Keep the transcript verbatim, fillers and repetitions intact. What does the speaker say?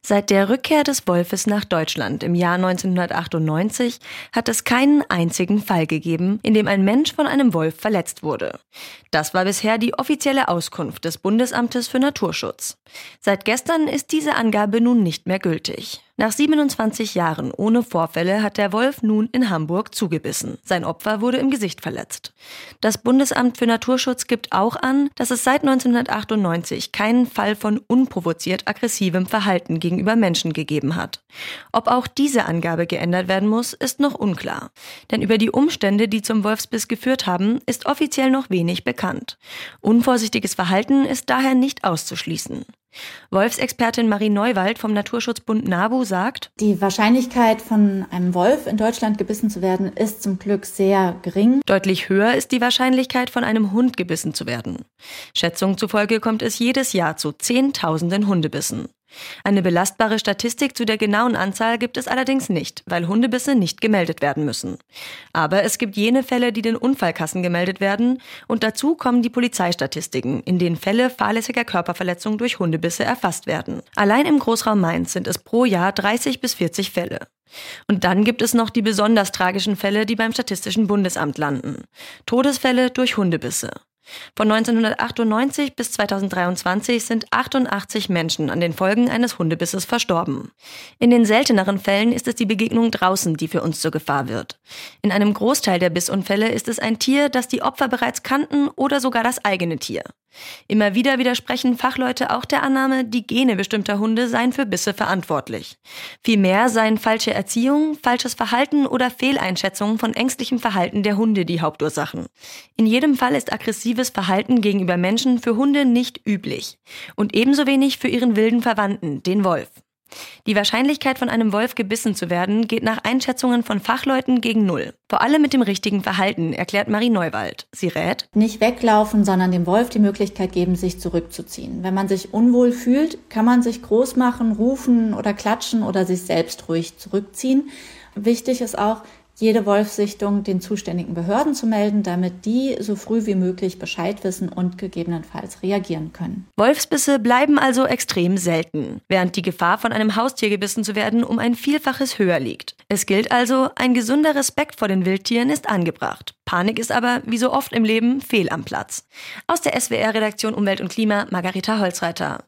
Seit der Rückkehr des Wolfes nach Deutschland im Jahr neunzehnhundertachtundneunzig hat es keinen einzigen Fall gegeben, in dem ein Mensch von einem Wolf verletzt wurde. Das war bisher die offizielle Auskunft des Bundesamtes für Naturschutz. Seit gestern ist diese Angabe nun nicht mehr gültig. Nach siebenundzwanzig Jahren ohne Vorfälle hat der Wolf nun in Hamburg zugebissen. Sein Opfer wurde im Gesicht verletzt. Das Bundesamt für Naturschutz gibt auch an, dass es seit neunzehnhundertachtundneunzig keinen Fall von unprovoziert aggressivem Verhalten gegenüber Menschen gegeben hat. Ob auch diese Angabe geändert werden muss, ist noch unklar. Denn über die Umstände, die zum Wolfsbiss geführt haben, ist offiziell noch wenig bekannt. Unvorsichtiges Verhalten ist daher nicht auszuschließen. Wolfsexpertin Marie Neuwald vom Naturschutzbund NABU sagt: Die Wahrscheinlichkeit, von einem Wolf in Deutschland gebissen zu werden, ist zum Glück sehr gering. Deutlich höher ist die Wahrscheinlichkeit, von einem Hund gebissen zu werden. Schätzungen zufolge kommt es jedes Jahr zu Zehntausenden Hundebissen. Eine belastbare Statistik zu der genauen Anzahl gibt es allerdings nicht, weil Hundebisse nicht gemeldet werden müssen. Aber es gibt jene Fälle, die den Unfallkassen gemeldet werden, und dazu kommen die Polizeistatistiken, in denen Fälle fahrlässiger Körperverletzung durch Hundebisse erfasst werden. Allein im Großraum Mainz sind es pro Jahr dreißig bis vierzig Fälle. Und dann gibt es noch die besonders tragischen Fälle, die beim Statistischen Bundesamt landen. Todesfälle durch Hundebisse. Von neunzehnhundertachtundneunzig bis zweitausenddreiundzwanzig sind achtundachtzig Menschen an den Folgen eines Hundebisses verstorben. In den selteneren Fällen ist es die Begegnung draußen, die für uns zur Gefahr wird. In einem Großteil der Bissunfälle ist es ein Tier, das die Opfer bereits kannten oder sogar das eigene Tier. Immer wieder widersprechen Fachleute auch der Annahme, die Gene bestimmter Hunde seien für Bisse verantwortlich. Vielmehr seien falsche Erziehung, falsches Verhalten oder Fehleinschätzungen von ängstlichem Verhalten der Hunde die Hauptursachen. In jedem Fall ist aggressives Verhalten gegenüber Menschen für Hunde nicht üblich. Und ebenso wenig für ihren wilden Verwandten, den Wolf. Die Wahrscheinlichkeit, von einem Wolf gebissen zu werden, geht nach Einschätzungen von Fachleuten gegen Null. Vor allem mit dem richtigen Verhalten, erklärt Marie Neuwald. Sie rät: Nicht weglaufen, sondern dem Wolf die Möglichkeit geben, sich zurückzuziehen. Wenn man sich unwohl fühlt, kann man sich groß machen, rufen oder klatschen oder sich selbst ruhig zurückziehen. Wichtig ist auch, jede Wolfssichtung den zuständigen Behörden zu melden, damit die so früh wie möglich Bescheid wissen und gegebenenfalls reagieren können. Wolfsbisse bleiben also extrem selten, während die Gefahr, von einem Haustier gebissen zu werden, um ein Vielfaches höher liegt. Es gilt also, ein gesunder Respekt vor den Wildtieren ist angebracht. Panik ist aber, wie so oft im Leben, fehl am Platz. Aus der S W R-Redaktion Umwelt und Klima, Margareta Holzreiter.